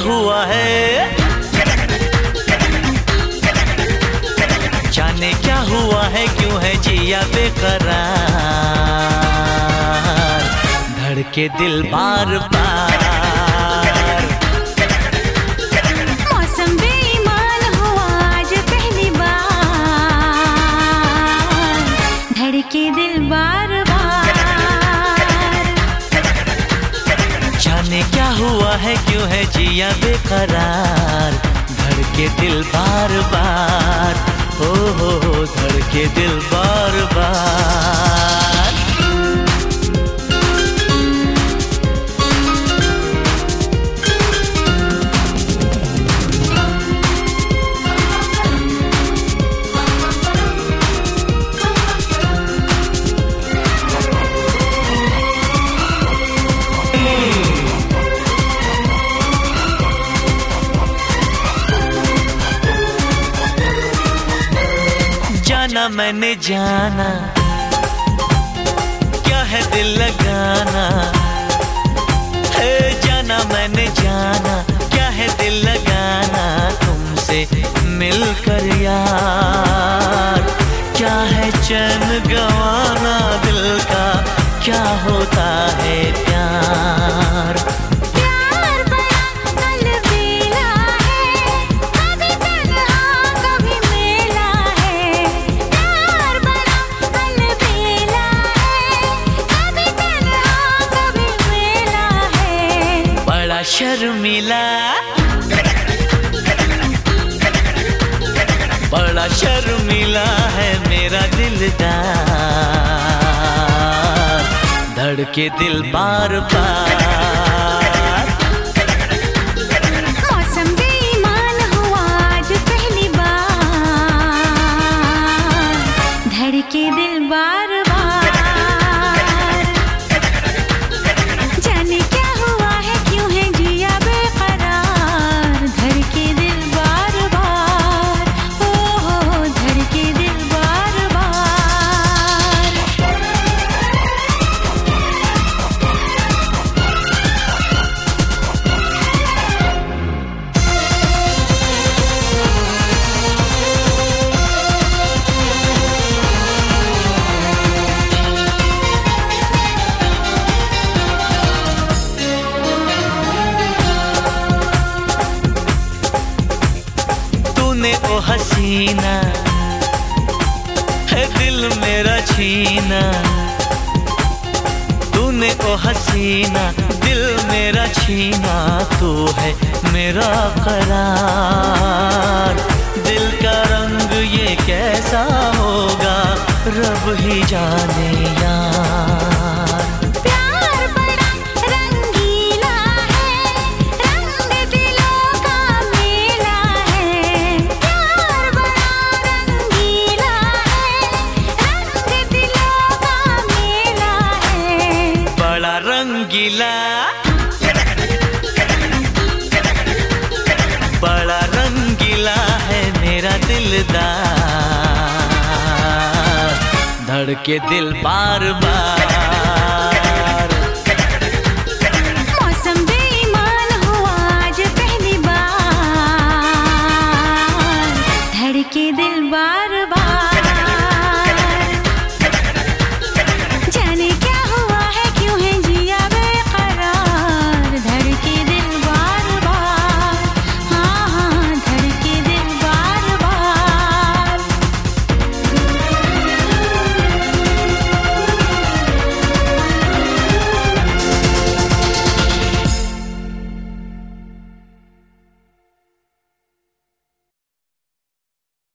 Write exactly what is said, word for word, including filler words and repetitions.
हुआ है, जाने क्या हुआ है, क्यों है जिया बेकरार, धड़के दिल बार बार। मौसम बेईमान हुआ आज पहली बार, धड़के दिल बार बार। जाने क्या हुआ है, क्यों है जिया बेकरार, धड़के दिल बार बार। ओ हो हो धड़के दिल बार बार। जाना मैंने जाना, क्या है दिल लगाना, है जाना मैंने जाना, क्या है दिल लगाना, तुमसे मिलकर यार, क्या है चैन गंवाना दिल का, क्या होता है प्यार। शर्मिला बड़ा शर्मिला है मेरा दिलदार, धड़के दिल बार बार। मौसम बेईमान हुआ आज पहली बार, धड़के दिल बार बार। जाने क्या हुआ है, क्यों है जिया बेकरार, धड़के दिल बार बार। ओ हो हो धड़के दिल बार बार। तूने ओ हसीना है दिल मेरा छीना, तूने ओ हसीना दिल मेरा छीना, तू है मेरा करार, दिल का रंग ये कैसा होगा रब ही जाने यार। रंगीला बड़ा रंगीला है मेरा दिलदार, धड़के दिल बार बार। मौसम बेईमान हुआ आज पहली बार, धड़के दिल बार बार।